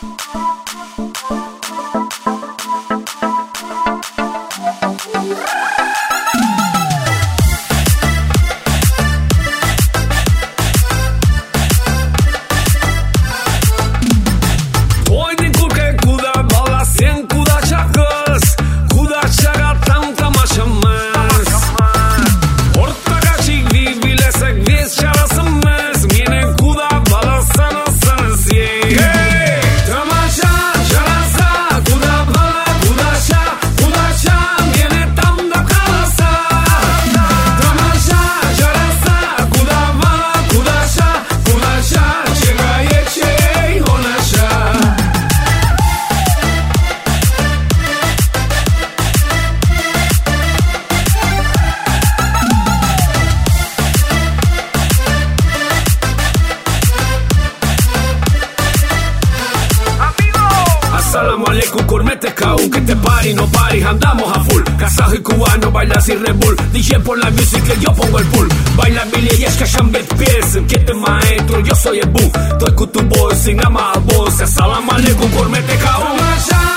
Salamu alaikum, cormete caún, que te pari, no pari, andamos a full. Kazajo y cubano, bailas y Red Bull. DJ por la music, que yo pongo el pool. Baila Billy y es que Shambet piensen que te maestro, yo soy el boom. Estoy con tu voz, sin nada más voz. Salamu alaikum, cormete caún.